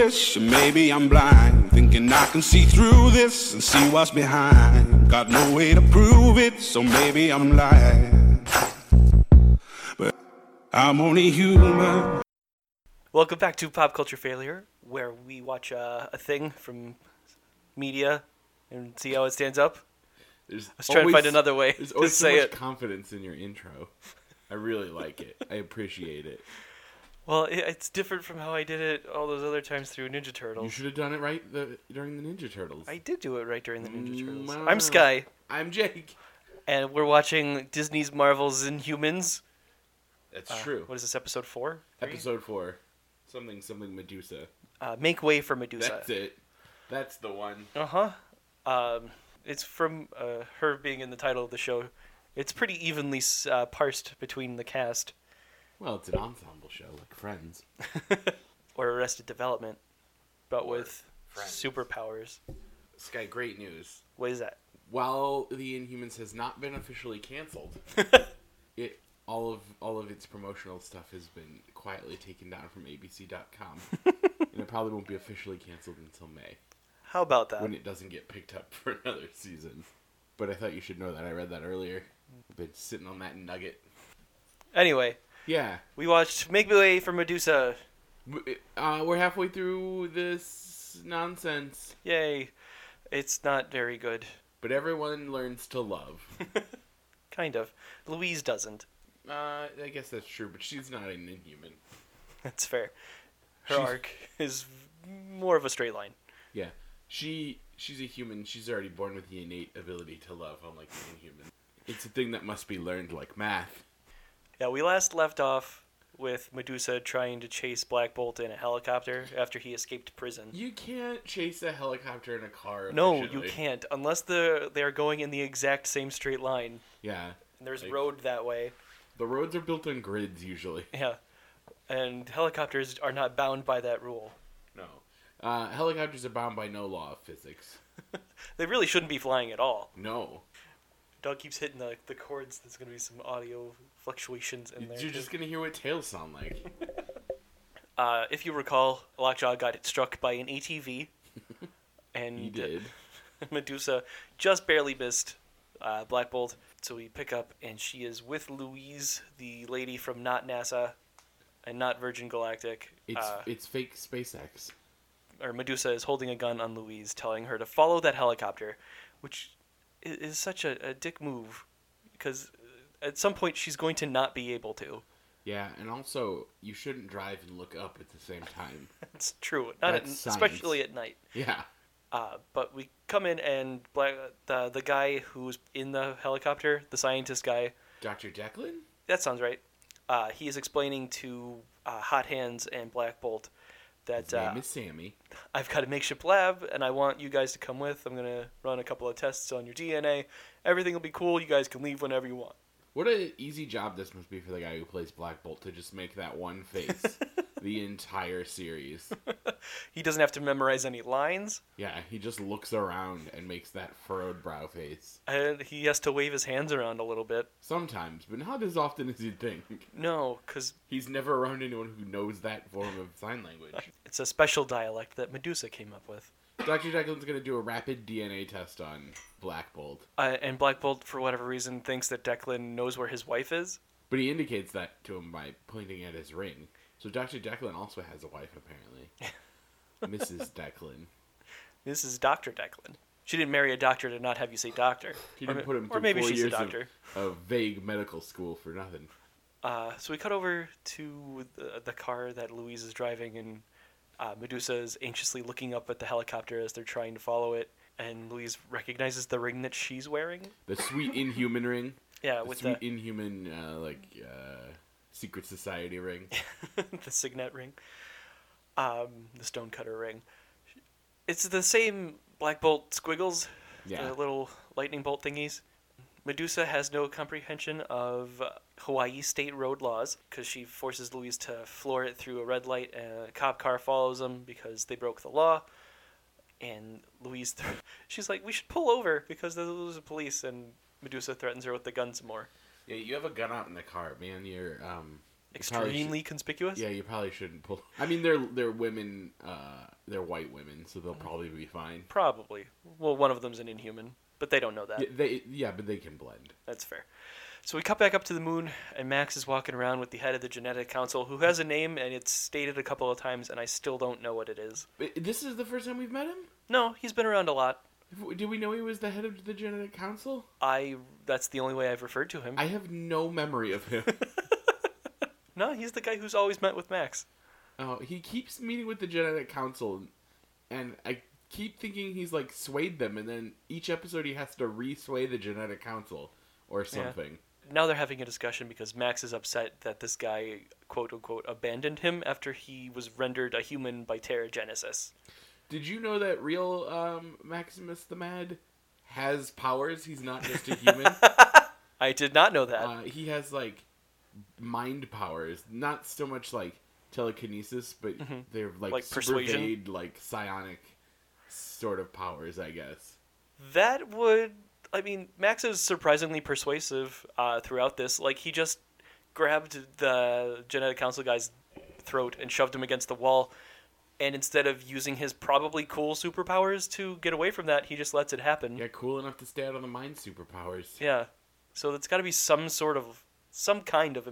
foolish, maybe I'm blind, thinking I can see through this and see what's behind. Got no way to prove it, so maybe I'm lying, but I'm only human. Welcome back to Pop Culture Failure, where we watch a thing from media and see how it stands up. I was trying to find another way to say it. There's always so much confidence in your intro. I really like it. I appreciate it. Well, it's different from how I did it all those other times through Ninja Turtles. You should have done it right during the Ninja Turtles. I did do it right during the Ninja Turtles. I'm Sky. I'm Jake. And we're watching Disney's Marvel's Inhumans. That's true. What is this, episode 4? Episode 4. Something Medusa. Make Way for Medusa. That's it. That's the one. Uh-huh. It's from her being in the title of the show. It's pretty evenly parsed between the cast. Well, it's an ensemble show, like Friends. Or Arrested Development, but with superpowers. Sky, great news. What is that? While The Inhumans has not been officially canceled, all of its promotional stuff has been quietly taken down from ABC.com. And it probably won't be officially canceled until May. How about that? When it doesn't get picked up for another season. But I thought you should know that. I read that earlier. I've been sitting on that nugget. Anyway. Yeah. We watched Make Way for Medusa. We're halfway through this nonsense. Yay. It's not very good. But everyone learns to love. Kind of. Louise doesn't. I guess that's true, but she's not an Inhuman. That's fair. Her arc is more of a straight line. Yeah. She's a human. She's already born with the innate ability to love, unlike the Inhuman. It's a thing that must be learned like math. Yeah, we last left off with Medusa trying to chase Black Bolt in a helicopter after he escaped prison. You can't chase a helicopter in a car. No, you can't, unless they're going in the exact same straight line. Yeah. And there's road that way. The roads are built on grids, usually. Yeah. And helicopters are not bound by that rule. No. Helicopters are bound by no law of physics. They really shouldn't be flying at all. No. Dog keeps hitting the chords. There's going to be some audio fluctuations in there. You're just going to hear what tails sound like. If you recall, Lockjaw got struck by an ATV. And he did. Medusa just barely missed Black Bolt. So we pick up, and she is with Louise, the lady from not NASA and not Virgin Galactic. It's fake SpaceX. Or Medusa is holding a gun on Louise, telling her to follow that helicopter, which is such a dick move, because at some point she's going to not be able to. Yeah, and also, you shouldn't drive and look up at the same time. That's true, especially at night. Yeah. But we come in, and the guy who's in the helicopter, the scientist guy... Dr. Declan? That sounds right. He is explaining to Hot Hands and Black Bolt that his name is Sammy. I've got a makeshift lab, and I want you guys to come with. I'm going to run a couple of tests on your DNA. Everything will be cool. You guys can leave whenever you want. What an easy job this must be for the guy who plays Black Bolt to just make that one face the entire series. He doesn't have to memorize any lines. Yeah, he just looks around and makes that furrowed brow face. And he has to wave his hands around a little bit. Sometimes, but not as often as you'd think. No, because... he's never around anyone who knows that form of sign language. It's a special dialect that Medusa came up with. Dr. Declan's going to do a rapid DNA test on Black Bolt. And Black Bolt, for whatever reason, thinks that Declan knows where his wife is. But he indicates that to him by pointing at his ring. So Dr. Declan also has a wife, apparently. Mrs. Declan. This is Dr. Declan. She didn't marry a doctor to not have you say doctor. She didn't put him through or maybe 4 she's years a doctor. of vague medical school for nothing. So we cut over to the car that Louise is driving, and Medusa is anxiously looking up at the helicopter as they're trying to follow it. And Louise recognizes the ring that she's wearing. The sweet Inhuman ring. Yeah, with the sweet Inhuman, secret society ring. The signet ring. The stonecutter ring. It's the same Black Bolt squiggles. Yeah. The little lightning bolt thingies. Medusa has no comprehension of Hawaii state road laws because she forces Louise to floor it through a red light, and a cop car follows them because they broke the law. And Louise, she's like, we should pull over because there's the police, and Medusa threatens her with the gun some more. Yeah, you have a gun out in the car, man. You're extremely conspicuous. Yeah, you probably shouldn't pull. I mean, they're women. they're white women, so they'll probably be fine. Probably. Well, one of them's an Inhuman, but they don't know that. But they can blend. That's fair. So we cut back up to the moon, and Max is walking around with the head of the Genetic Council, who has a name, and it's stated a couple of times, and I still don't know what it is. This is the first time we've met him? No, he's been around a lot. Did we know he was the head of the Genetic Council? That's the only way I've referred to him. I have no memory of him. No, he's the guy who's always met with Max. Oh, he keeps meeting with the Genetic Council, and I keep thinking he's, like, swayed them, and then each episode he has to re-sway the Genetic Council or something. Yeah. Now they're having a discussion because Max is upset that this guy, quote-unquote, abandoned him after he was rendered a human by Terrigenesis. Did you know that real Maximus the Mad has powers? He's not just a human. I did not know that. He has, like, mind powers. Not so much, like, telekinesis, but they're, like super persuasion? vague, like, psionic sort of powers, I guess. That would... I mean, Max is surprisingly persuasive throughout this. Like, he just grabbed the Genetic Council guy's throat and shoved him against the wall. And instead of using his probably cool superpowers to get away from that, he just lets it happen. Yeah, cool enough to stay out of the mind superpowers. Yeah. So it's got to be some kind of,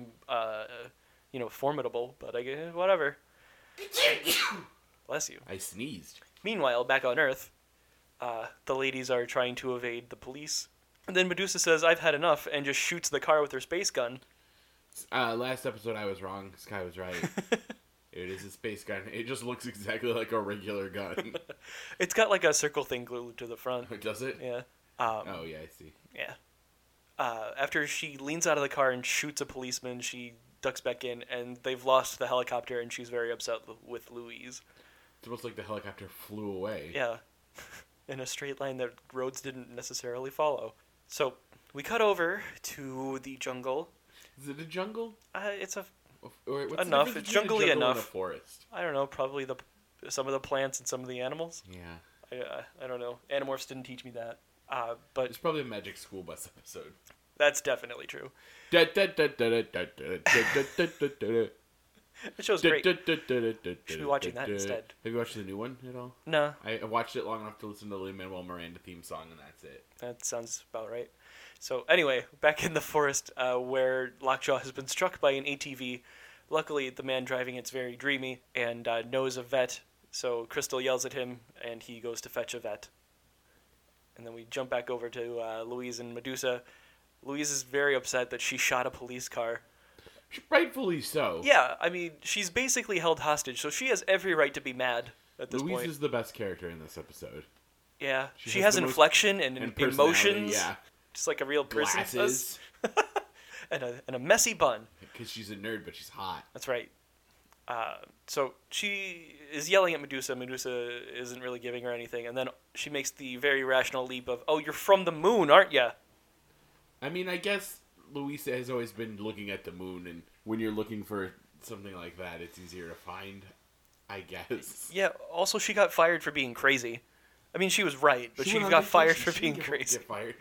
formidable. But I guess, whatever. Bless you. I sneezed. Meanwhile, back on Earth, the ladies are trying to evade the police. And then Medusa says, "I've had enough," and just shoots the car with her space gun. Last episode I was wrong. Sky was right. It is a space gun. It just looks exactly like a regular gun. It's got like a circle thing glued to the front. Does it? Yeah. Oh, yeah, I see. Yeah. After she leans out of the car and shoots a policeman, she ducks back in, and they've lost the helicopter, and she's very upset with Louise. It's almost like the helicopter flew away. Yeah. In a straight line that roads didn't necessarily follow. So, we cut over to the jungle. Is it a jungle? It's a... What's enough. It's jungly enough. And a forest? I don't know. Probably some of the plants and some of the animals. Yeah. I don't know. Animorphs didn't teach me that. But it's probably a Magic School Bus episode. That's definitely true. The show's great. Should be watching that instead. Have you watched the new one at all? No. I watched it long enough to listen to the Lin-Manuel Miranda theme song, and that's it. That sounds about right. So anyway, back in the forest where Lockjaw has been struck by an ATV. Luckily, the man driving it's very dreamy and knows a vet. So Crystal yells at him, and he goes to fetch a vet. And then we jump back over to Louise and Medusa. Louise is very upset that she shot a police car. Rightfully so. Yeah, I mean, she's basically held hostage, so she has every right to be mad at this point. Louise is the best character in this episode. Yeah, she has inflection and emotions. Yeah. Just like a real person Glasses. does. and a messy bun. Because she's a nerd, but she's hot. That's right. So she is yelling at Medusa. Medusa isn't really giving her anything. And then she makes the very rational leap of, "Oh, you're from the moon, aren't you?" I mean, I guess Louisa has always been looking at the moon, and when you're looking for something like that, it's easier to find, I guess. Yeah, also she got fired for being crazy. I mean, she was right, but she got fired for being crazy. Get fired.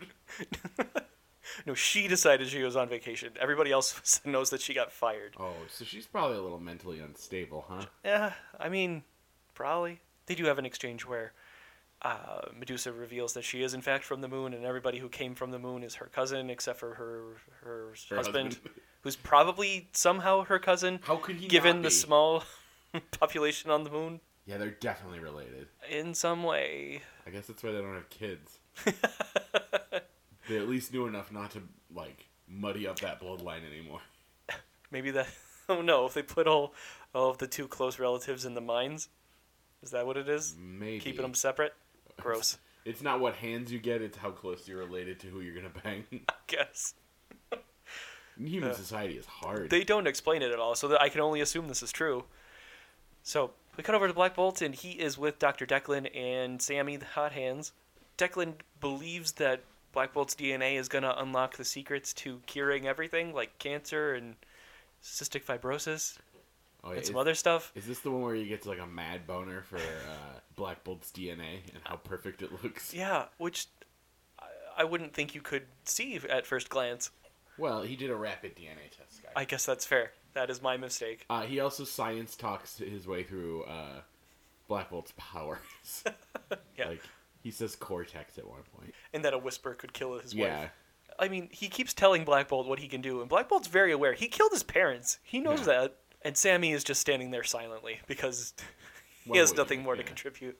No, she decided she was on vacation. Everybody else knows that she got fired. Oh, so she's probably a little mentally unstable, huh? Yeah, I mean, probably. They do have an exchange where Medusa reveals that she is in fact from the moon, and everybody who came from the moon is her cousin, except for her husband, who's probably somehow her cousin. How could he given not the be? small population on the moon? Yeah, they're definitely related. In some way. I guess that's why they don't have kids. They at least knew enough not to, like, muddy up that bloodline anymore. Maybe that... Oh no, if they put all of the two close relatives in the mines? Is that what it is? Maybe. Keeping them separate? Gross. It's not what hands you get, it's how close you're related to who you're gonna bang. I guess. Human society is hard. They don't explain it at all, so that I can only assume this is true. So, we cut over to Black Bolt, and he is with Dr. Declan and Sammy, the Hot Hands. Declan believes that Black Bolt's DNA is going to unlock the secrets to curing everything, like cancer and cystic fibrosis and some other stuff. Is this the one where you get to, like, a mad boner for Black Bolt's DNA and how perfect it looks? Yeah, which I wouldn't think you could see at first glance. Well, he did a rapid DNA test, guy. I guess that's fair. That is my mistake. He also science talks his way through Black Bolt's powers. Yeah. Like, he says Cortex at one point. And that a whisper could kill his Yeah. wife. I mean, he keeps telling Black Bolt what he can do, and Black Bolt's very aware. He killed his parents. He knows that. And Sammy is just standing there silently because he has nothing more to contribute.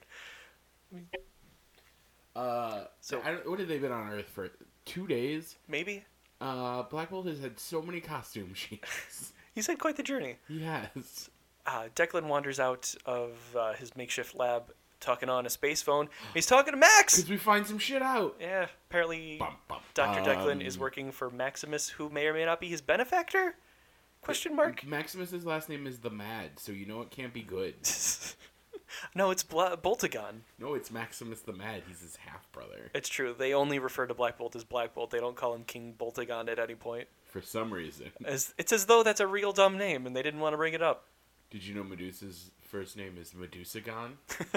So what have they been on Earth for? 2 days? Maybe? Black Bolt has had so many costume changes. He's had quite the journey. He has. Declan wanders out of his makeshift lab talking on a space phone. He's talking to Max! Because we find some shit out. Yeah, apparently Bum, bum, Dr. Declan is working for Maximus, who may or may not be his benefactor? Question mark? Maximus's last name is the Mad, so you know it can't be good. No, it's Boltagon. No, it's Maximus the Mad. He's his half-brother. It's true. They only refer to Black Bolt as Black Bolt. They don't call him King Boltagon at any point. For some reason. It's as though that's a real dumb name, and they didn't want to bring it up. Did you know Medusa's first name is Medusagon?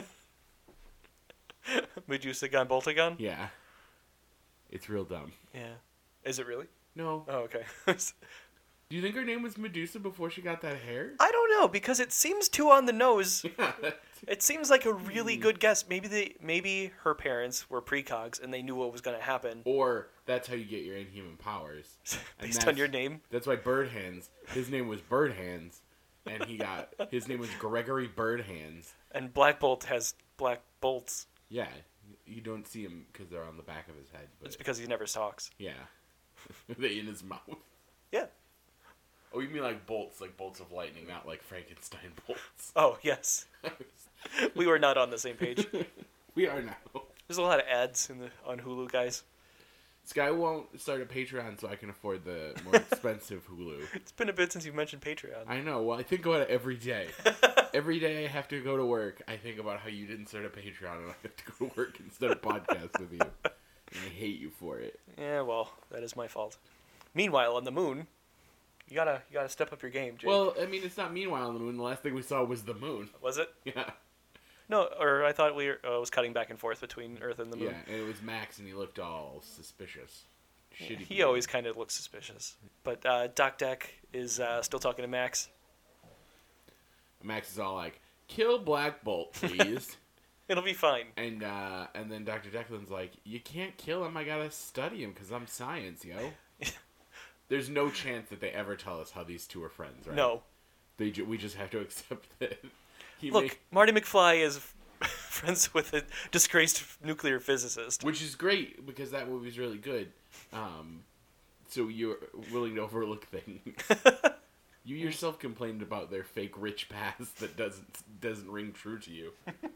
Medusagon Boltagon? Yeah. It's real dumb. Yeah. Is it really? No. Oh, okay. Do you think her name was Medusa before she got that hair? I don't know, because it seems too on the nose. Yeah. It seems like a really good guess. Maybe her parents were precogs and they knew what was going to happen. Or that's how you get your inhuman powers. Based on your name? That's why Birdhands. His name was Birdhands, and his name was Gregory Birdhands. And Black Bolt has black bolts. Yeah, you don't see him because they're on the back of his head. But It's because he never talks. yeah, they in his mouth. Yeah. Oh, you mean like bolts of lightning, not like Frankenstein bolts. Oh, yes. We were not on the same page. We are now. There's a lot of ads on Hulu, guys. Sky won't start a Patreon so I can afford the more expensive Hulu. It's been a bit since you mentioned Patreon. I know. Well, I think about it every day. Every day I have to go to work, I think about how you didn't start a Patreon and I have to go to work and start a podcast with you. And I hate you for it. Yeah, well, that is my fault. Meanwhile, on the moon, you gotta step up your game, Jake. Well, I mean, it's not Meanwhile on the Moon. The last thing we saw was the moon. Was it? Yeah. No, or I thought was cutting back and forth between Earth and the moon. Yeah, and it was Max, and he looked all suspicious. Shitty. He always kind of looks suspicious. But Doc Deck is still talking to Max. Max is all like, "Kill Black Bolt, please." It'll be fine. And then Dr. Declan's like, "You can't kill him. I gotta study him because I'm science, yo." There's no chance that they ever tell us how these two are friends, right? No. We just have to accept that. Look, Marty McFly is friends with a disgraced nuclear physicist. Which is great, because that movie's really good. So you're willing to overlook things. You yourself complained about their fake rich past that doesn't ring true to you.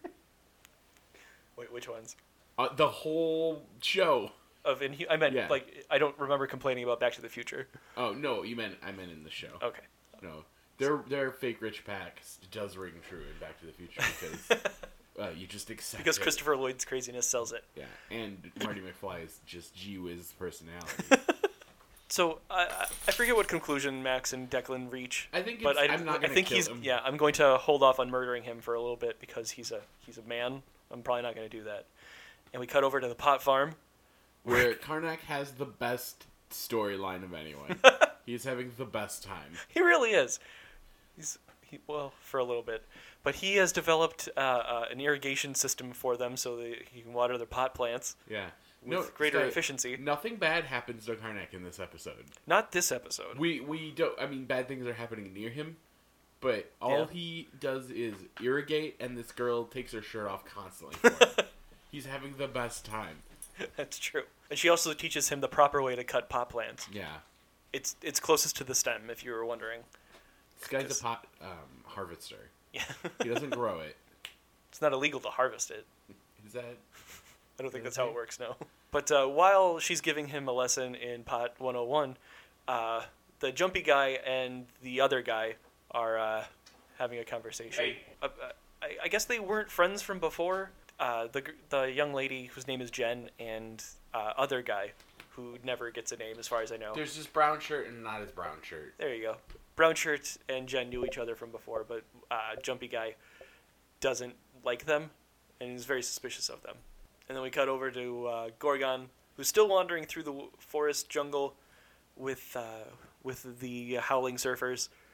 Wait, which ones? The whole show. I meant, Yeah. like, I don't remember complaining about Back to the Future. Oh, no, I meant in the show. Okay. No. Their fake rich past does ring true in Back to the Future because you just accept Because it. Christopher Lloyd's craziness sells it. Yeah, and Marty McFly is just gee-whiz personality. So I forget what conclusion Max and Declan reach. I think but I'm not going to kill him. Yeah, I'm going to hold off on murdering him for a little bit because he's a man. I'm probably not going to do that. And we cut over to the pot farm, where Karnak has the best storyline of anyone. He's having the best time. He really is. Well, for a little bit, but he has developed an irrigation system for them so that he can water their pot plants. Yeah. With greater efficiency. Nothing bad happens to Karnak in this episode. Not this episode. We don't. I mean, bad things are happening near him, but all he does is irrigate, and this girl takes her shirt off constantly for him. He's having the best time. That's true. And she also teaches him the proper way to cut pot plants. Yeah. It's closest to the stem, if you were wondering. This guy's a pot harvester. Yeah. He doesn't grow it. It's not illegal to harvest it. Is that? I don't think that's how it works, no. But while she's giving him a lesson in Pot 101, the jumpy guy and the other guy are having a conversation. Hey. I guess they weren't friends from before. The young lady whose name is Jen and other guy who never gets a name as far as I know. There's this brown shirt and not his brown shirt. There you go. Brown shirt and Jen knew each other from before, but jumpy guy doesn't like them and is very suspicious of them. And then we cut over to Gorgon, who's still wandering through the forest jungle with the howling surfers.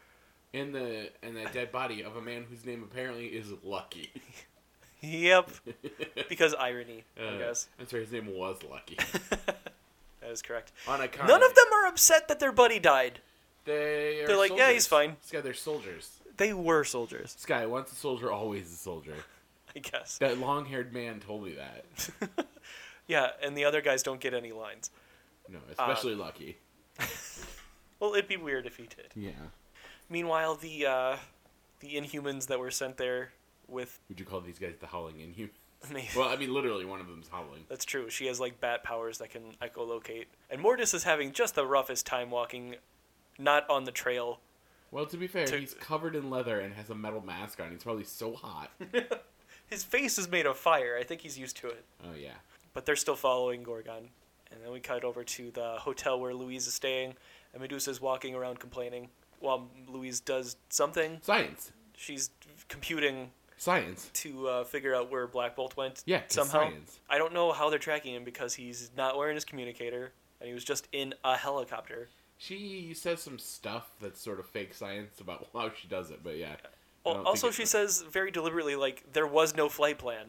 And that dead body of a man whose name apparently is Lucky. Yep. Because irony, I guess. That's right, his name was Lucky. That is correct. On a None of them are upset that their buddy died. They're like, soldiers. yeah, he's fine. Sky, they're soldiers. They were soldiers, Sky, once a soldier, always a soldier. I guess. That long-haired man told me that. Yeah, and the other guys don't get any lines. No, especially Lucky. Well, it'd be weird if he did. Yeah. Meanwhile, the Inhumans that were sent there with... Would you call these guys the Howling Inhumans? Maybe. Well, I mean, literally, one of them's howling. That's true. She has, like, bat powers that can echolocate. And Mortis is having just the roughest time walking, not on the trail. Well, to be fair, he's covered in leather and has a metal mask on. He's probably so hot. His face is made of fire. I think he's used to it. Oh, yeah. But they're still following Gorgon. And then we cut over to the hotel where Louise is staying, and Medusa's walking around complaining while Louise does something. Science. She's computing Science. to figure out where Black Bolt went. Yeah, somehow. science. I don't know how they're tracking him because he's not wearing his communicator, and he was just in a helicopter. She says some stuff that's sort of fake science about how she does it, but yeah. Well, also, she says very deliberately, like, there was no flight plan.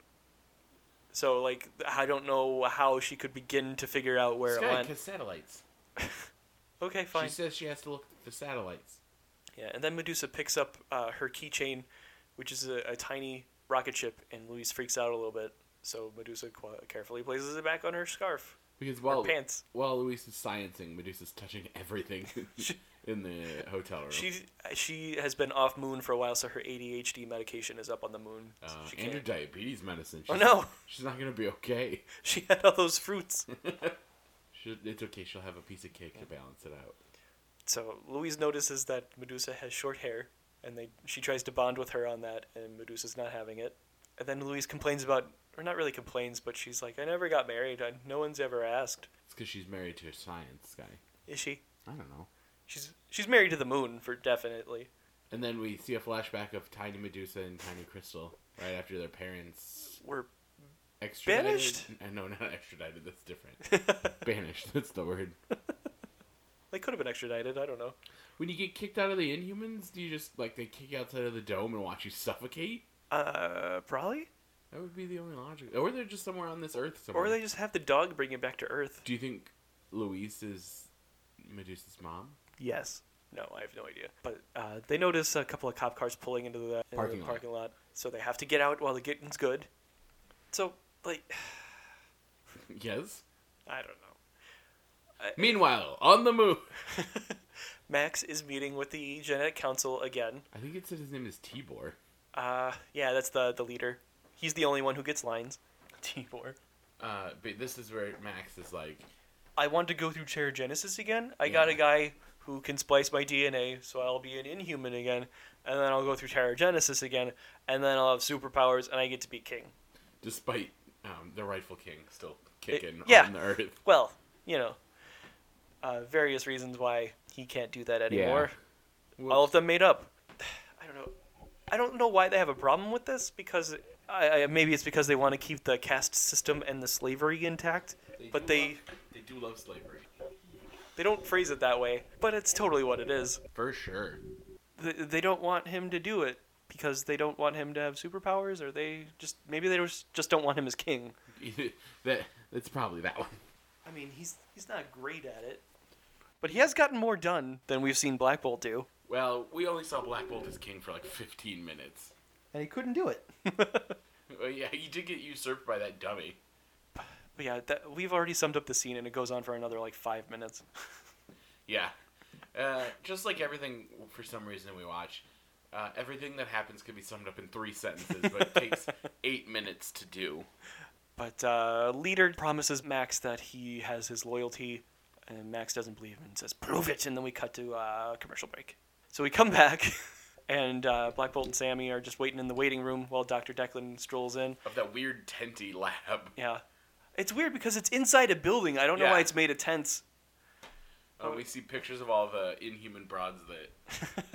So, like, I don't know how she could begin to figure out where it went. Because satellites. Okay, fine. She says she has to look at the satellites. Yeah, and then Medusa picks up her keychain, which is a tiny rocket ship, and Louise freaks out a little bit. So Medusa carefully places it back on her scarf. Because pants. While Louise is sciencing, Medusa's touching everything in the hotel room. She has been off moon for a while, so her ADHD medication is up on the moon. So and her diabetes medicine. Oh no! She's not going to be okay. She had all those fruits. It's okay, she'll have a piece of cake to balance it out. So Louise notices that Medusa has short hair, and she tries to bond with her on that, and Medusa's not having it. And then Louise complains about, or not really complains, but she's like, I never got married. No one's ever asked. It's because she's married to a science guy. Is she? I don't know. She's married to the moon, for definitely. And then we see a flashback of Tiny Medusa and Tiny Crystal right after their parents were extradited. banished? No, not extradited. That's different. Banished. That's the word. They could have been extradited. I don't know. When you get kicked out of the Inhumans, do you just, like, they kick you outside of the dome and watch you suffocate? Probably. That would be the only logic. Or they're just somewhere on this Earth somewhere. Or they just have the dog bring you back to Earth. Do you think Louise is Medusa's mom? Yes. No, I have no idea. But they notice a couple of cop cars pulling into the parking lot. So they have to get out while the getting's good. So, like... Yes? I don't know. Meanwhile, on the moon... Max is meeting with the Genetic Council again. I think it said his name is Tibor. Yeah, that's the leader. He's the only one who gets lines. Tibor. But this is where Max is like... I want to go through Terrigenesis again. I got a guy who can splice my DNA, so I'll be an Inhuman again. And then I'll go through Terrigenesis again, and then I'll have superpowers, and I get to be king. Despite the rightful king still kicking on the Earth. Well, you know, various reasons why he can't do that anymore. Yeah. All of them made up. I don't know. I don't know why they have a problem with this, because maybe it's because they want to keep the caste system and the slavery intact. They do love slavery. They don't phrase it that way, but it's totally what it is. For sure. They don't want him to do it because they don't want him to have superpowers, or maybe they just don't want him as king. That's probably that one. I mean, he's not great at it, but he has gotten more done than we've seen Black Bolt do. Well, we only saw Black Bolt as king for like 15 minutes. And he couldn't do it. Well, yeah, he did get usurped by that dummy. But yeah, we've already summed up the scene, and it goes on for another, 5 minutes. Yeah. Just like everything, for some reason, we watch, everything that happens can be summed up in 3 sentences, but it takes 8 minutes to do. But Leader promises Max that he has his loyalty, and Max doesn't believe him and says, prove it! And then we cut to commercial break. So we come back, and Black Bolt and Sammy are just waiting in the waiting room while Dr. Declan strolls in. Of that weird tenty lab. Yeah. It's weird because it's inside a building. I don't know why it's made of tents. We see pictures of all the Inhuman broads that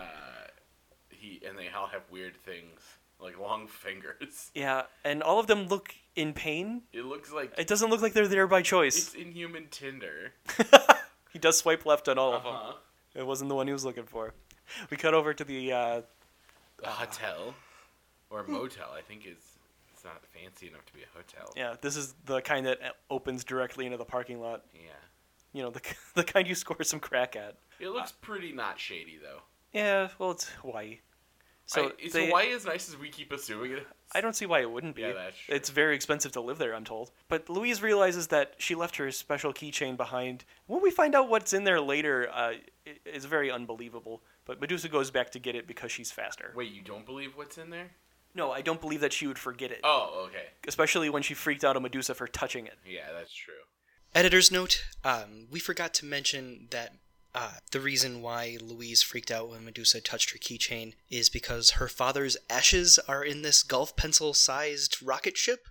and they all have weird things, like long fingers. Yeah, and all of them look in pain. It doesn't look like they're there by choice. It's Inhuman Tinder. He does swipe left on all of them. It wasn't the one he was looking for. We cut over to the A hotel or a motel, I think it's not fancy enough to be a hotel. yeah. This is the kind that opens directly into the parking lot. Yeah. You know, the kind you score some crack at. It looks pretty not shady though. Yeah, well, it's Hawaii. So Is Hawaii as nice as we keep assuming it is? I don't see why it wouldn't be. Yeah, that's true. It's very expensive to live there, I'm told. But Louise realizes that she left her special keychain behind. When we find out what's in there later, it's very unbelievable. But Medusa goes back to get it because she's faster. Wait, you don't believe what's in there? No, I don't believe that she would forget it. Oh, okay. Especially when she freaked out on Medusa for touching it. Yeah, that's true. Editor's note, we forgot to mention that the reason why Louise freaked out when Medusa touched her keychain is because her father's ashes are in this golf pencil-sized rocket ship.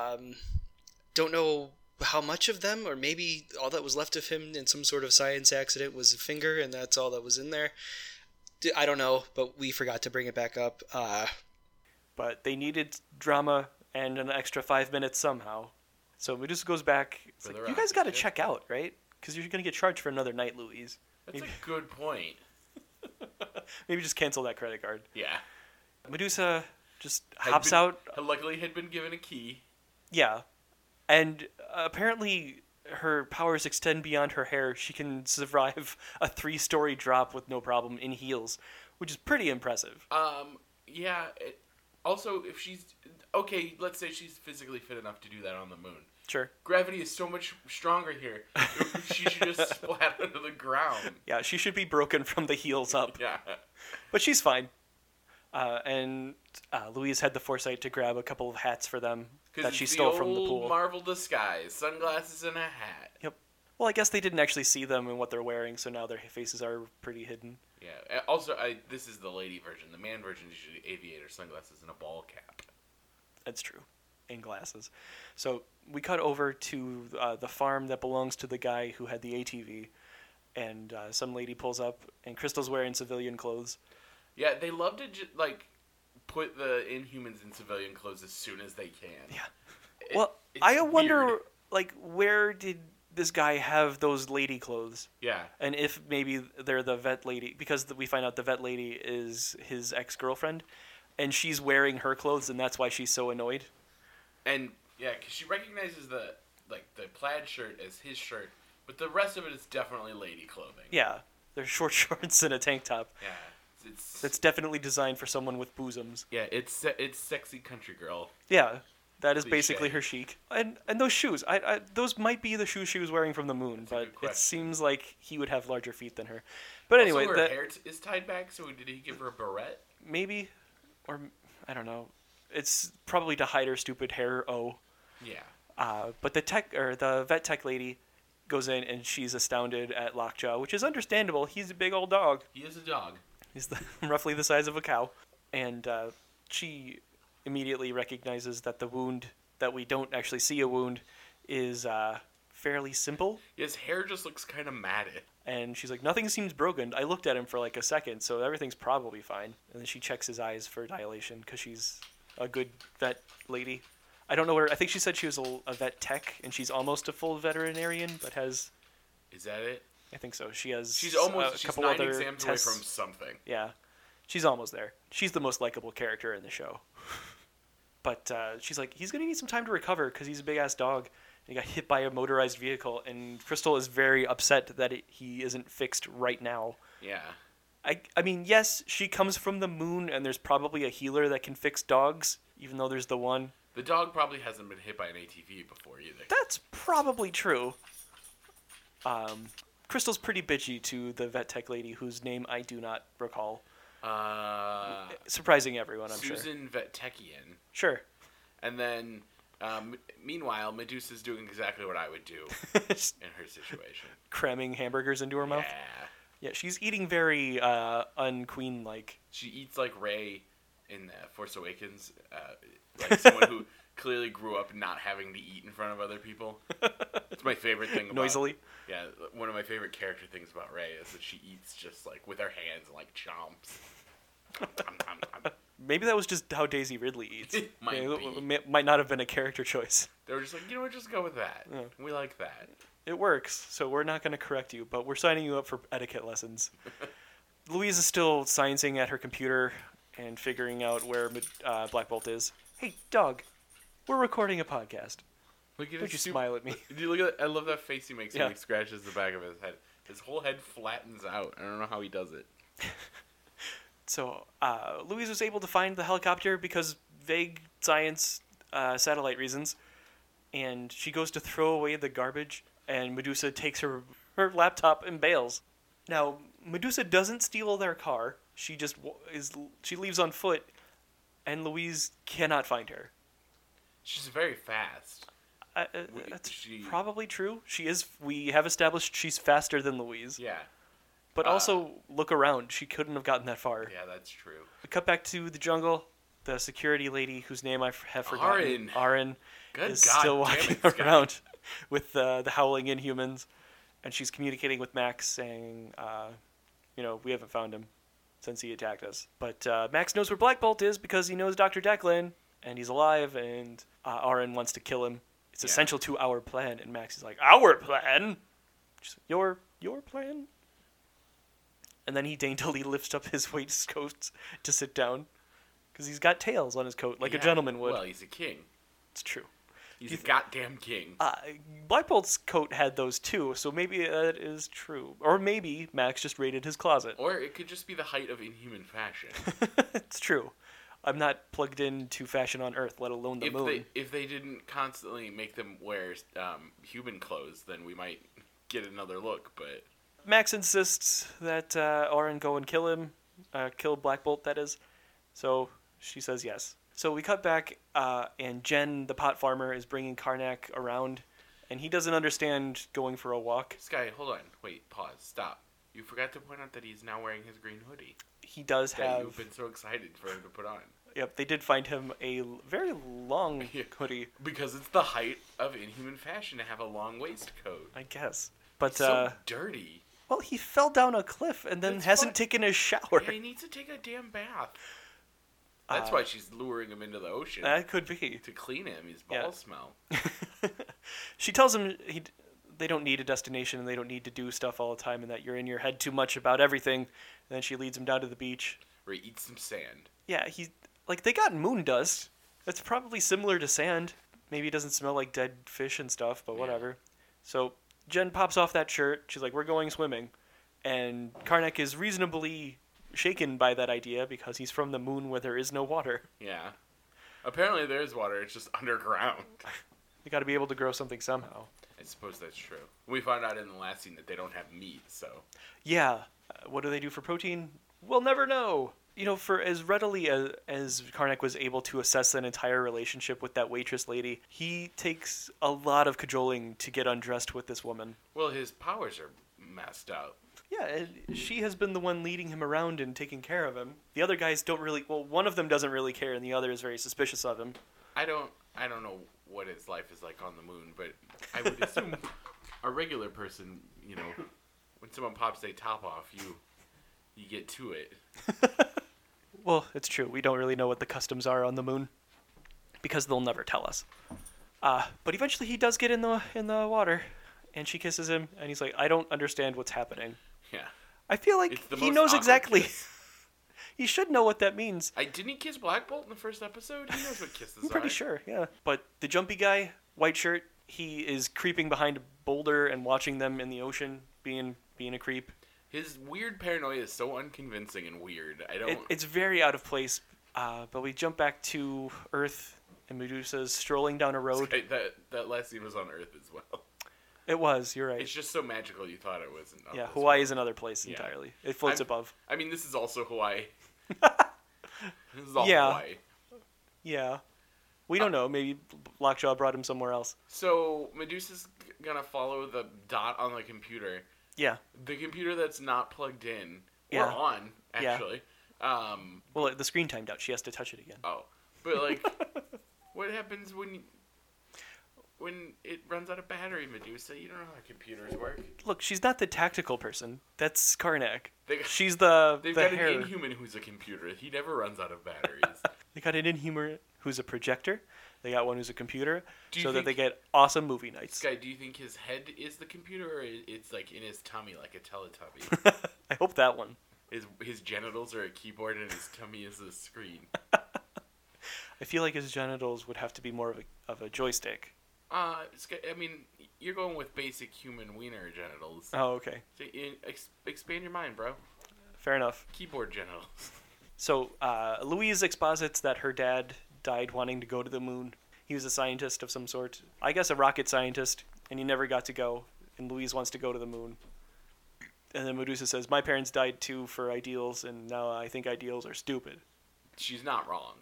Don't know how much of them, or maybe all that was left of him in some sort of science accident was a finger, and that's all that was in there. I don't know, but we forgot to bring it back up. But they needed drama and an extra 5 minutes somehow. So Medusa goes back. It's like, you guys got to check out, right? Because you're going to get charged for another night, Louise. That's a good point. Maybe just cancel that credit card. Yeah. Medusa just hops out. Luckily had been given a key. Yeah. And apparently her powers extend beyond her hair. She can survive a 3-story drop with no problem in heels, which is pretty impressive. Yeah. Also, if she's... Okay, let's say she's physically fit enough to do that on the moon. Sure. Gravity is so much stronger here. She should just splat onto the ground. Yeah, she should be broken from the heels up. Yeah. But she's fine. And Louise had the foresight to grab a couple of hats for them that she stole from the pool. Marvel disguise, sunglasses and a hat. Yep. Well, I guess they didn't actually see them and what they're wearing, so now their faces are pretty hidden. Yeah. Also, this is the lady version. The man version is usually aviator sunglasses and a ball cap. That's true. And glasses. So we cut over to the farm that belongs to the guy who had the ATV, and some lady pulls up, and Crystal's wearing civilian clothes. Yeah, they love to put the Inhumans in civilian clothes as soon as they can. Yeah. Well, I wonder, where did this guy have those lady clothes? Yeah. And if maybe they're the vet lady, because we find out the vet lady is his ex-girlfriend, and she's wearing her clothes, and that's why she's so annoyed. And yeah, because she recognizes the plaid shirt as his shirt, but the rest of it is definitely lady clothing. Yeah, they're short shorts and a tank top. Yeah, it's definitely designed for someone with bosoms. Yeah, it's sexy country girl. Yeah, that is Cliche. basically her chic. And those shoes, those might be the shoes she was wearing from the moon, but it seems like he would have larger feet than her. But anyway, also, her hair is tied back. So did he give her a beret? Maybe, or I don't know. It's probably to hide her stupid hair. Yeah. But the vet tech lady goes in and she's astounded at Lockjaw, which is understandable. He's a big old dog. He is a dog. He's roughly the size of a cow. And she immediately recognizes that the wound, that we don't actually see a wound, is fairly simple. His hair just looks kind of matted. And she's like, nothing seems broken. I looked at him for like a second, so everything's probably fine. And then she checks his eyes for dilation because she's a good vet lady. I don't know what I think she said she was a vet tech, and she's almost a full veterinarian, but has... Is that it? I think so. She's she's 9 other exams tests. away from something. Yeah. She's almost there. She's the most likable character in the show. But she's like, he's going to need some time to recover because he's a big-ass dog. He got hit by a motorized vehicle, and Crystal is very upset that he isn't fixed right now. Yeah. I mean, yes, she comes from the moon, and there's probably a healer that can fix dogs, even though there's the one. The dog probably hasn't been hit by an ATV before either. That's probably true. Crystal's pretty bitchy to the vet tech lady, whose name I do not recall. Surprising everyone, I'm sure. Susan Vettechian. Sure. And then, meanwhile, Medusa's doing exactly what I would do in her situation. Cramming hamburgers into her mouth? Yeah, she's eating very unqueen-like. She eats like Rey in Force Awakens, like someone who clearly grew up not having to eat in front of other people. It's my favorite thing about... Noisily? Yeah, one of my favorite character things about Rey is that she eats just like with her hands and like chomps. Maybe that was just how Daisy Ridley eats. It might not have been a character choice. They were just like, you know what, just go with that. Yeah. We like that. It works, so we're not going to correct you, but we're signing you up for etiquette lessons. Louise is still sciencing at her computer and figuring out where Black Bolt is. Hey, dog, we're recording a podcast. Look at Don't his you smile at me. You look at. I love that face he makes Yeah. when he scratches the back of his head. His whole head flattens out. I don't know how he does it. So, Louise was able to find the helicopter because vague science, satellite reasons, and she goes to throw away the garbage, and Medusa takes her laptop and bails. Now, Medusa doesn't steal their car. She just she leaves on foot, and Louise cannot find her. She's very fast. That's she- probably true. She is. We have established she's faster than Louise. Yeah. But also, look around. She couldn't have gotten that far. Yeah, that's true. We cut back to the jungle. The security lady, whose name I have forgotten, Arin, Good is God still damn walking it, Sky. around with the howling Inhumans, and she's communicating with Max, saying, we haven't found him since he attacked us. But Max knows where Black Bolt is because he knows Dr. Declan, and he's alive, and Arin wants to kill him. It's essential to our plan, and Max is like, our plan? She's like, your plan? And then he daintily lifts up his waistcoat to sit down, because he's got tails on his coat, like a Yeah. gentleman would. Well, he's a king. It's true. He's a goddamn king. Black Bolt's coat had those too, so maybe that is true. Or maybe Max just raided his closet. Or it could just be the height of inhuman fashion. It's true. I'm not plugged into fashion on Earth, let alone the moon. If they didn't constantly make them wear human clothes, then we might get another look. But Max insists that Arin go and kill him. Kill Black Bolt, that is. So she says yes. So we cut back, and Jen, the pot farmer, is bringing Karnak around, and he doesn't understand going for a walk. Sky, hold on. Wait, pause. Stop. You forgot to point out that he's now wearing his green hoodie. He does That have... you've been so excited for him to put on. Yep, they did find him a very long hoodie, Because it's the height of inhuman fashion to have a long waistcoat. I guess. But, So dirty. well, he fell down a cliff and then That's hasn't fine. taken a shower. Yeah, he needs to take a damn bath. That's why she's luring him into the ocean. That could be. To clean him. His Yeah. balls smell. She tells him they don't need a destination and they don't need to do stuff all the time and that you're in your head too much about everything. And then she leads him down to the beach. Where he eats some sand. Yeah, they got moon dust. That's probably similar to sand. Maybe it doesn't smell like dead fish and stuff, but whatever. So Jen pops off that shirt. She's like, we're going swimming. And Karnak is reasonably shaken by that idea because he's from the moon where there is no water. Yeah. Apparently there is water. It's just underground. You got to be able to grow something somehow. I suppose that's true. We found out in the last scene that they don't have meat, so... Yeah. What do they do for protein? We'll never know. For as readily as Karnak was able to assess an entire relationship with that waitress lady, he takes a lot of cajoling to get undressed with this woman. Well, his powers are messed up. Yeah, and she has been the one leading him around and taking care of him. The other guys don't really... Well, one of them doesn't really care, and the other is very suspicious of him. I don't know what his life is like on the moon, but I would assume a regular person, when someone pops their top off, you get to it. Well, it's true. We don't really know what the customs are on the moon because they'll never tell us. But eventually he does get in the water, and she kisses him, and he's like, I don't understand what's happening. Yeah. I feel like It's the he most knows awkward exactly. kiss. He should know what that means. Didn't he kiss Black Bolt in the first episode? He knows what kisses I'm pretty are. sure, yeah. But the jumpy guy, white shirt, he is creeping behind a boulder and watching them in the ocean, being a creep. His weird paranoia is so unconvincing and weird. It's very out of place. But we jump back to Earth, and Medusa's strolling down a road. That last scene was on Earth as well. It was, you're right. It's just so magical you thought it wasn't. Yeah, Hawaii is another place Yeah. entirely. It floats above. I mean, this is also Hawaii. This is all Yeah. Hawaii. Yeah. We don't know. Maybe Lockjaw brought him somewhere else. So Medusa's gonna follow the dot on the computer. Yeah. The computer that's not plugged in Yeah. or on, actually. Well, the screen timed out. She has to touch it again. Oh, but like, what happens when it runs out of battery, Medusa? You don't know how computers work. Look, she's not the tactical person. That's Karnak. They- She's They've the got hair. an Inhuman who's a computer. He never runs out of batteries. They got an Inhuman who's a projector. They got one who's a computer, Do you so that think- they get awesome movie nights. Sky, do you think his head is the computer, or it's like in his tummy like a Teletubby? I hope that one. His genitals are a keyboard and his tummy is a screen. I feel like his genitals would have to be more of a joystick. I mean, you're going with basic human wiener genitals. Oh, okay. So, expand your mind, bro. Fair enough. Keyboard genitals. So, Louise exposits that her dad died wanting to go to the moon. He was a scientist of some sort. I guess a rocket scientist, and he never got to go. And Louise wants to go to the moon. And then Medusa says, my parents died too for ideals, and now I think ideals are stupid. She's not wrong.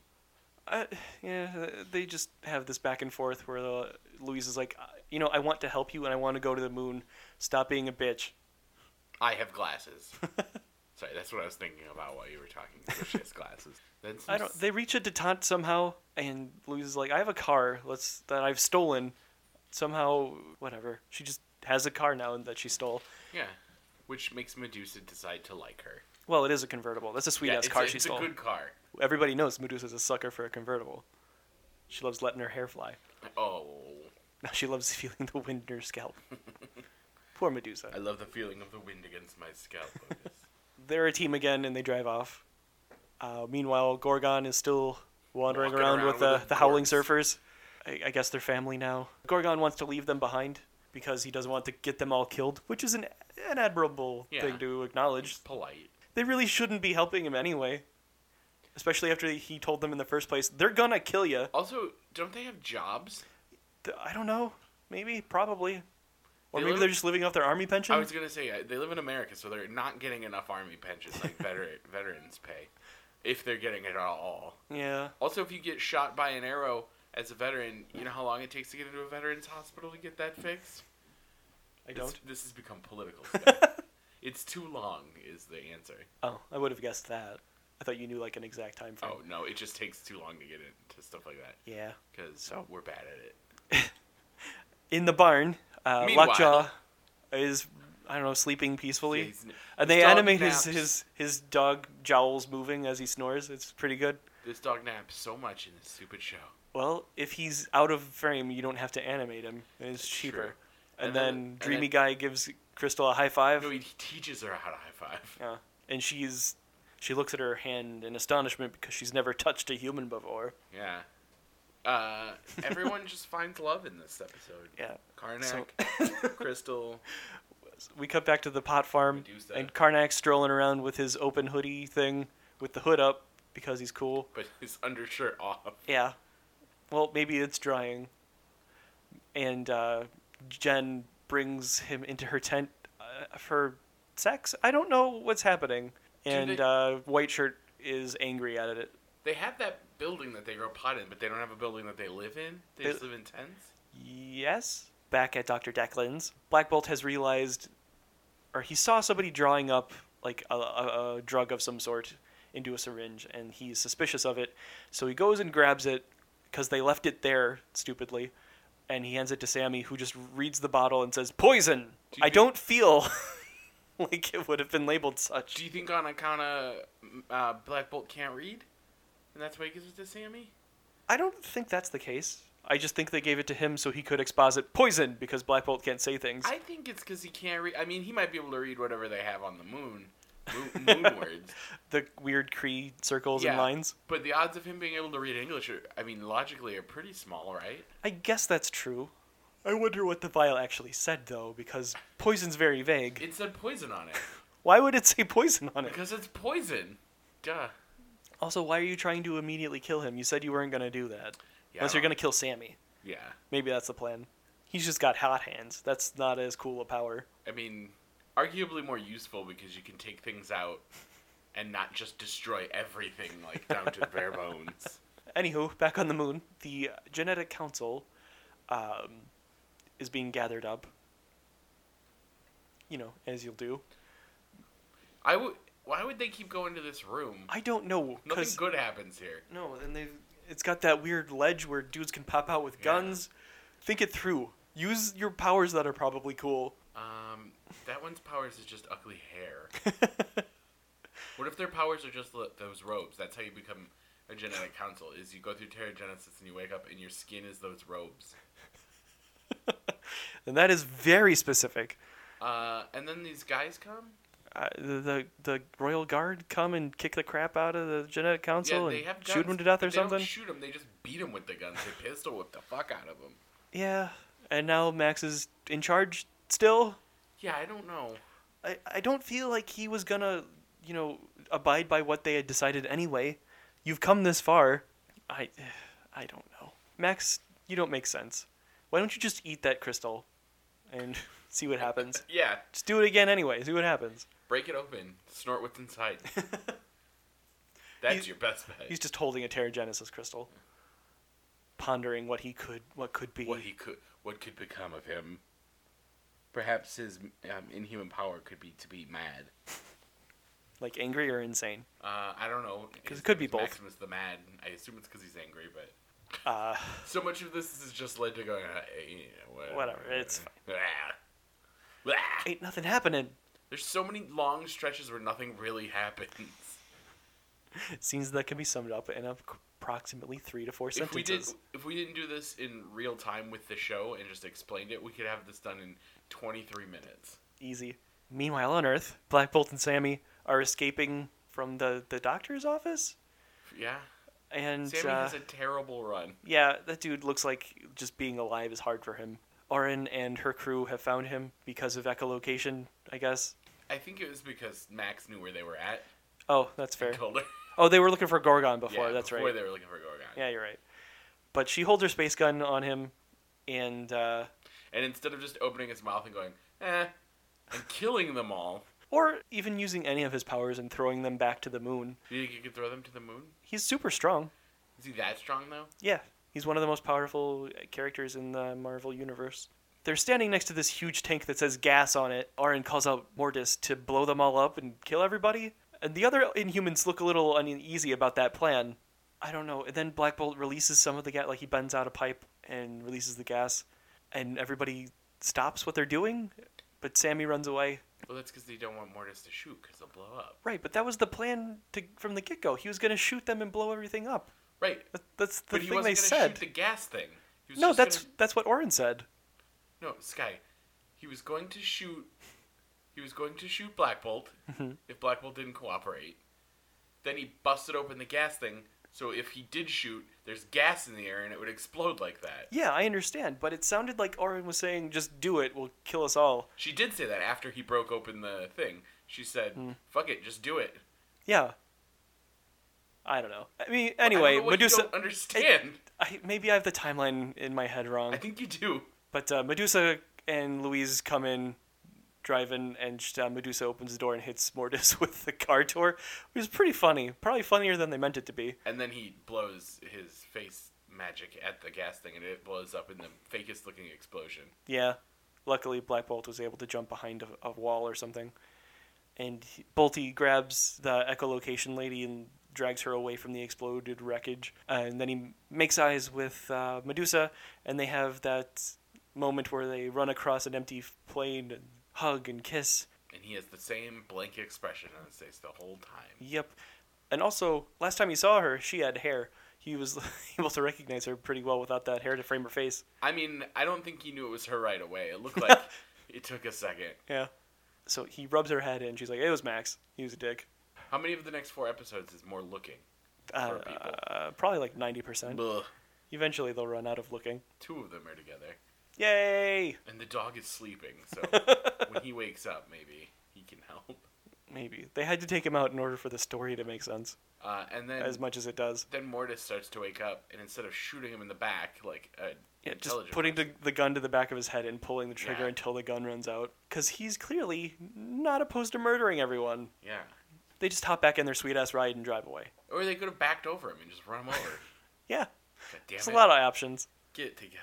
Yeah, they just have this back and forth where Louise is like, I want to help you and I want to go to the moon. Stop being a bitch. I have glasses. Sorry, that's what I was thinking about while you were talking. She has glasses. They reach a detente somehow, and Louise is like, I have a car that I've stolen. Somehow, whatever. She just has a car now that she stole. Yeah, which makes Medusa decide to like her. Well, it is a convertible. That's a sweet-ass car she stole. It's a good car. Everybody knows Medusa's a sucker for a convertible. She loves letting her hair fly. Oh. Now she loves feeling the wind in her scalp. Poor Medusa. I love the feeling of the wind against my scalp. They're a team again, and they drive off. Meanwhile, Gorgon is still wandering around with the Howling Surfers. I guess they're family now. Gorgon wants to leave them behind because he doesn't want to get them all killed, which is an admirable thing to acknowledge. It's polite. They really shouldn't be helping him anyway. Especially after he told them in the first place, they're gonna kill you. Also, don't they have jobs? I don't know. Maybe. Probably. Or maybe they're just living off their army pension? I was going to say, they live in America, so they're not getting enough army pensions like veterans pay. If they're getting it at all. Yeah. Also, if you get shot by an arrow as a veteran, you know how long it takes to get into a veterans hospital to get that fixed? I don't. This has become political stuff. It's too long is the answer. Oh, I would have guessed that. I thought you knew like an exact time frame. Oh, no, it just takes too long to get into stuff like that. Yeah. Because we're bad at it. In the barn, Lockjaw is, sleeping peacefully. Yeah, and they animate his dog jowls moving as he snores. It's pretty good. This dog naps so much in this stupid show. Well, if he's out of frame, you don't have to animate him. It's cheaper. True. And then Dreamy Guy gives Crystal a high five. No, he teaches her how to high five. Yeah. And she looks at her hand in astonishment because she's never touched a human before. Yeah. Everyone just finds love in this episode. Yeah. Karnak, Crystal. We cut back to the pot farm, Medusa. and Karnak's strolling around with his open hoodie thing with the hood up because he's cool. But his undershirt off. Yeah. Well, maybe it's drying. And Jen brings him into her tent for sex. I don't know what's happening. And White Shirt is angry at it. They have that building that they grow pot in, but they don't have a building that they live in? They just live in tents? Yes. Back at Dr. Declan's, Black Bolt has realized, or he saw somebody drawing up like a drug of some sort into a syringe, and he's suspicious of it. So he goes and grabs it because they left it there, stupidly, and he hands it to Sammy, who just reads the bottle and says, "Poison!" I don't feel like it would have been labeled such. Do you think on account of Black Bolt can't read? And that's why he gives it to Sammy? I don't think that's the case. I just think they gave it to him so he could exposit poison because Black Bolt can't say things. I think it's because he can't read. I mean, he might be able to read whatever they have on the moon. Moon words. The weird Kree circles and lines. But the odds of him being able to read English, logically are pretty small, right? I guess that's true. I wonder what the vial actually said, though, because poison's very vague. It said poison on it. Why would it say poison on it? Because it's poison. Duh. Also, why are you trying to immediately kill him? You said you weren't going to do that. Yeah, Unless you're going to kill Sammy. Yeah. Maybe that's the plan. He's just got hot hands. That's not as cool a power. I mean, arguably more useful because you can take things out and not just destroy everything, like, down to the bare bones. Anywho, back on the moon, the Genetic Council is being gathered up. You know, as you'll do. Why would they keep going to this room? I don't know. Nothing good happens here. No, and it's got that weird ledge where dudes can pop out with guns. Think it through. Use your powers that are probably cool. That one's powers is just ugly hair. What if their powers are just those robes? That's how you become a genetic council, is you go through Terrigenesis and you wake up and your skin is those robes. And that is very specific. And then these guys come? The Royal Guard come and kick the crap out of the Genetic Council they and have shoot guns, him to death or but something? They don't shoot him. They just beat him with the guns. They pistol whip the fuck out of him. Yeah, and now Max is in charge still. Yeah, I don't know. I don't feel like he was gonna, abide by what they had decided anyway. You've come this far. I don't know. Max, you don't make sense. Why don't you just eat that crystal and see what happens? Yeah. Just do it again anyway. See what happens. Break it open. Snort what's inside. That's your best bet. He's just holding a Terrigenesis crystal, pondering what could be. What could become of him. Perhaps his inhuman power could be to be mad. Like angry or insane? I don't know. 'Cause it could be both. Maximus the mad. I assume it's because he's angry, but so much of this is just led to going, Whatever, it's fine. Blah. Ain't nothing happening. There's so many long stretches where nothing really happens. Scenes that can be summed up in approximately 3 to 4 sentences. If we didn't do this in real time with the show and just explained it, we could have this done in 23 minutes. Easy. Meanwhile, on Earth, Black Bolt and Sammy are escaping from the doctor's office. Yeah. And Sammy has a terrible run. Yeah, that dude looks like just being alive is hard for him. Orin and her crew have found him because of echolocation, I guess. I think it was because Max knew where they were at. Oh, that's fair. And told her. Oh, they were looking for Gorgon before. That's before right. They were looking for Gorgon. Yeah, you're right. But she holds her space gun on him, and instead of just opening his mouth and going, and killing them all. Or even using any of his powers and throwing them back to the moon. Do you think you could throw them to the moon? He's super strong. Is he that strong, though? Yeah, he's one of the most powerful characters in the Marvel Universe. They're standing next to this huge tank that says gas on it. Orin calls out Mortis to blow them all up and kill everybody. And the other Inhumans look a little uneasy about that plan. I don't know. And then Black Bolt releases some of the gas, like he bends out a pipe and releases the gas. And everybody stops what they're doing, but Sammy runs away. Well, that's because they don't want Mortis to shoot, because they'll blow up. Right, but that was the plan from the get-go. He was going to shoot them and blow everything up. Right. That's the but thing he they wasn't said. going to shoot the gas thing. No, that's what Orin said. No, Sky. He was going to shoot Black Bolt if Black Bolt didn't cooperate. Then he busted open the gas thing, so if he did shoot, there's gas in the air and it would explode like that. Yeah, I understand, but it sounded like Orin was saying, just do it, we'll kill us all. She did say that after he broke open the thing. She said, fuck it, just do it. Yeah. I don't know. I mean, anyway, I don't know what Medusa... you don't understand. Maybe I have the timeline in my head wrong. I think you do. But Medusa and Louise come in, driving, and Medusa opens the door and hits Mortis with the car door, which is pretty funny. Probably funnier than they meant it to be. And then he blows his face magic at the gas thing, and it blows up in the fakest looking explosion. Yeah. Luckily, Black Bolt was able to jump behind a wall or something. And Bolty grabs the echolocation lady and drags her away from the exploded wreckage. And then he makes eyes with Medusa, and they have that moment where they run across an empty plane and hug and kiss. And he has the same blank expression on his face the whole time. Yep. And also, last time he saw her, she had hair. He was able to recognize her pretty well without that hair to frame her face. I mean, I don't think he knew it was her right away. It looked like it took a second. Yeah. So he rubs her head in. She's like, it was Max. He was a dick. How many of the next 4 episodes is more looking for people? Probably like 90%. Ugh. Eventually they'll run out of looking. 2 of them are together. Yay! And the dog is sleeping, so when he wakes up, maybe he can help. Maybe. They had to take him out in order for the story to make sense. And then as much as it does. Then Mortis starts to wake up, and instead of shooting him in the back, like just putting the gun to the back of his head and pulling the trigger until the gun runs out. Because he's clearly not opposed to murdering everyone. Yeah. They just hop back in their sweet-ass ride and drive away. Or they could have backed over him and just run him over. Yeah. God damn There's a lot of options. Get it together.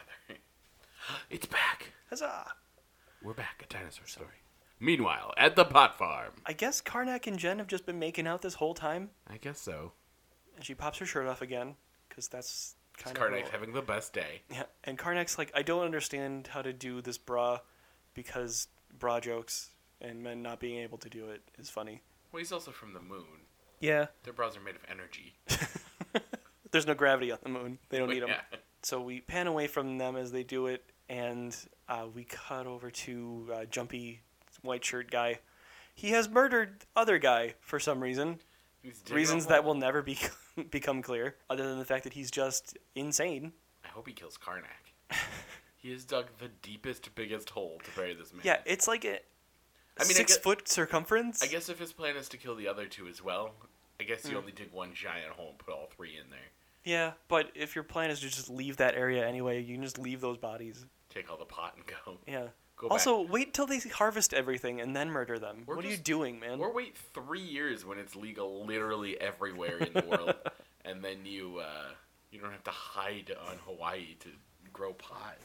It's back. Huzzah! We're back. A dinosaur story. Meanwhile, at the pot farm. I guess Karnak and Jen have just been making out this whole time. I guess so. And she pops her shirt off again, because that's kind of... Karnak's having the best day. Yeah, and Karnak's like, I don't understand how to do this bra, because bra jokes and men not being able to do it is funny. Well, he's also from the moon. Yeah. Their bras are made of energy. There's no gravity on the moon. They don't need them. Yeah. So we pan away from them as they do it, and we cut over to Jumpy white shirt guy. he has murdered other guy for some reason. He's digging Reasons a that hole. will never be become clear, other than the fact that he's just insane. I hope he kills Karnak. He has dug the deepest, biggest hole to bury this man. Yeah, it's like a I mean, 6-foot circumference. I guess if his plan is to kill the other two as well, I guess you only dig one giant hole and put all three in there. Yeah, but if your plan is to just leave that area anyway, you can just leave those bodies. Take all the pot and go. Yeah. Go Also, wait till they harvest everything and then murder them. Or What are you just- doing, man? Or wait 3 years when it's legal literally everywhere in the world, and then you don't have to hide on Hawaii to grow pot.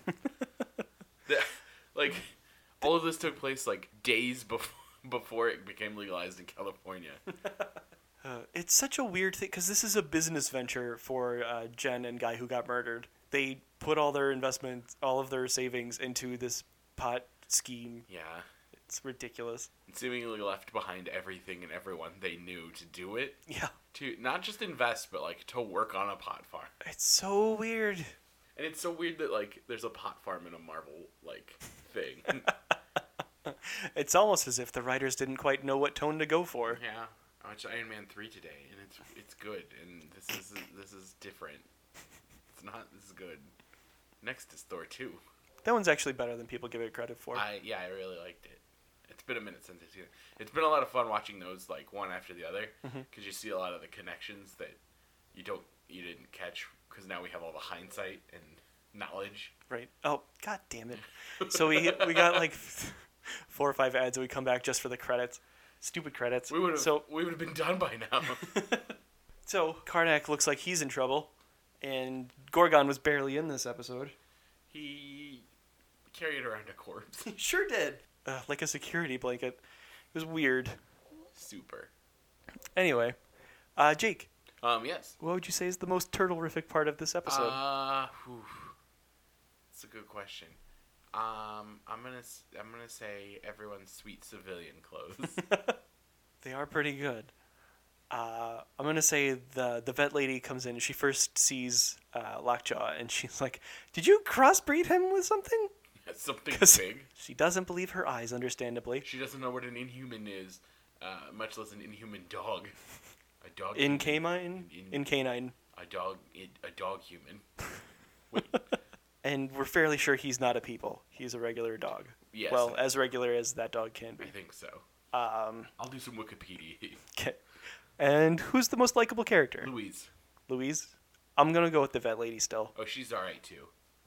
Like, all of this took place like days before it became legalized in California. It's such a weird thing, because this is a business venture for Jen and Guy who got murdered. They put all their investments, all of their savings into this pot scheme. Yeah. It's ridiculous. And seemingly left behind everything and everyone they knew to do it. Yeah. To not just invest, but like to work on a pot farm. It's so weird. And it's so weird that like there's a pot farm in a Marvel like thing. It's almost as if the writers didn't quite know what tone to go for. Yeah, I watched Iron Man 3 today, and it's good, and this is different. It's not. This is good. Next is Thor 2. That one's actually better than people give it credit for. I really liked it. It's been a minute since I've seen it. It's been a lot of fun watching those like one after the other, because you see a lot of the connections that you didn't catch, because now we have all the hindsight and knowledge. Right. Oh, god damn it. So we got like 4 or 5 ads and we come back just for the credits. Stupid credits. We would have been done by now. So Karnak looks like he's in trouble, and Gorgon was barely in this episode. He carried around a corpse. He sure did. Like a security blanket. It was weird. Super. Anyway, Jake, Yes. what would you say is the most turtle-rific part of this episode? That's a good question. I'm gonna say everyone's sweet civilian clothes. They are pretty good. I'm gonna say the vet lady comes in and she first sees Lockjaw and she's like, "Did you crossbreed him with something?" Something 'Cause big. she doesn't believe her eyes, understandably. She doesn't know what an inhuman is, much less an inhuman dog. A dog. In human. canine, in canine, A dog human. Wait. and we're fairly sure he's not a people. He's a regular dog. Yes. Well, as regular as that dog can I be. think so. Um, I'll do some Wikipedia. okay. And who's the most likable character? Louise. Louise? I'm gonna go with the vet lady still, Oh, she's alright too.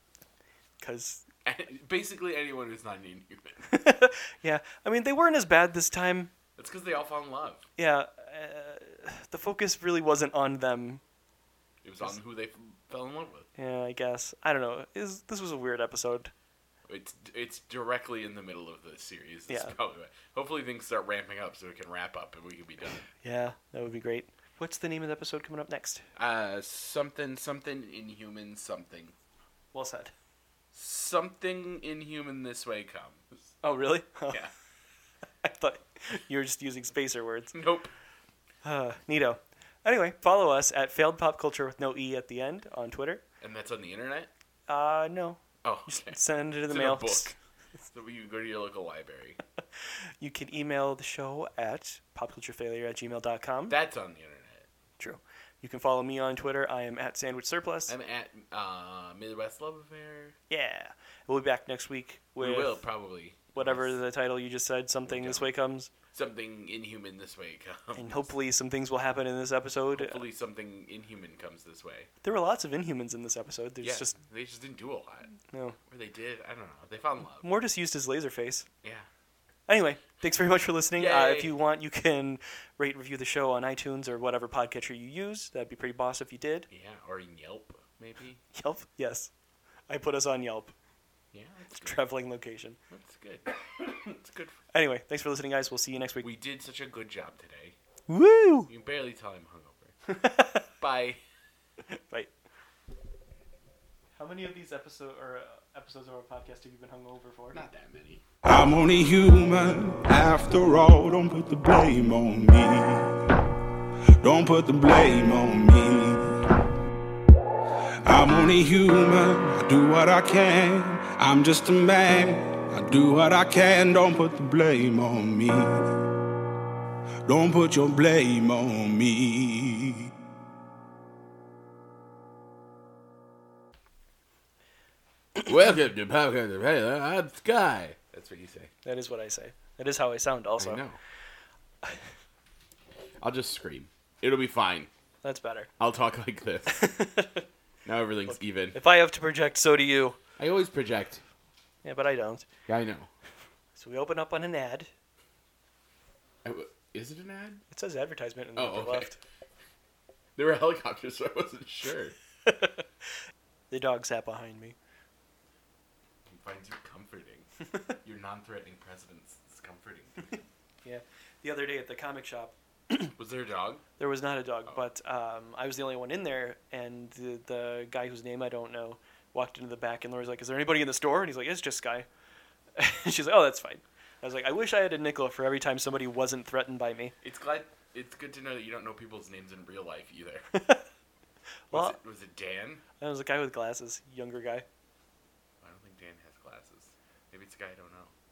because Basically anyone who's not an inhuman. yeah, I mean they weren't as bad this time. That's because they all fall in love. Yeah, the focus really wasn't on them. It was on who they fell in love with. Yeah, I guess. I don't know. This was a weird episode. It's directly in the middle of the series. That's Yeah. probably why. Hopefully things start ramping up so we can wrap up and we can be done. Yeah, that would be great. What's the name of the episode coming up next? Something inhuman something. Well said. Something inhuman this way comes. Oh, really? Yeah. I thought you were just using spacer words. Nope. Neato. Anyway, follow us at Failed Pop Culture with no E at the end on Twitter. And that's on the internet? No. Oh, okay. Send it in It's the in a mail. book. So you go to your local library. You can email the show at popculturefailure@gmail.com. That's on the internet. True. You can follow me on Twitter. I am at Sandwich Surplus. I'm at Midwest Love Affair. Yeah. We'll be back next week with We will, probably. whatever Unless the title you just said, Something This Way Comes. something inhuman this way comes. And hopefully some things will happen in this episode. Hopefully something inhuman comes this way. There were lots of Inhumans in this episode. There's just, they just didn't do a lot. no. Or they did, I don't know. They found love. Mortis used his laser face. Yeah. Anyway, thanks very much for listening. Yay. If you want, you can rate and review the show on iTunes or whatever podcatcher you use. That'd be pretty boss if you did. Yeah, or in Yelp, maybe. Yelp? Yes. I put us on Yelp. Yeah, that's good. Traveling location. That's good. It's good. Anyway, thanks for listening, guys. We'll see you next week. We did such a good job today. Woo! You can barely tell I'm hungover. Bye. Bye. How many of these episodes of our podcast have you been hungover for? Not that many. I'm only human after all. Don't put the blame on me. Don't put the blame on me. I'm only human. I do what I can. I'm just a man. I do what I can. Don't put the blame on me. Don't put your blame on me. Welcome to Popcorn the Trailer. I'm Sky. That's what you say. That is what I say. That is how I sound also. I know. I'll just scream. It'll be fine. That's better. I'll talk like this. Now everything's even. If I have to project, so do you. I always project. Yeah, but I don't. Yeah, I know. So we open up on an ad. Is it an ad? It says advertisement in the upper okay. left. There were helicopters, so I wasn't sure. The dog sat behind me. He finds you comforting. Your non-threatening presence is comforting. Yeah. The other day at the comic shop, Was there a dog? there was not a dog, but I was the only one in there, and the guy whose name I don't know walked into the back, and Laura's like, "Is there anybody in the store?" And he's like, "It's just Sky." And she's like, "Oh, that's fine." I was like, "I wish I had a nickel for every time somebody wasn't threatened by me." It's good to know that you don't know people's names in real life either. Well, was it Dan? that was a guy with glasses, younger guy. I don't think Dan has glasses. Maybe it's a guy I don't know.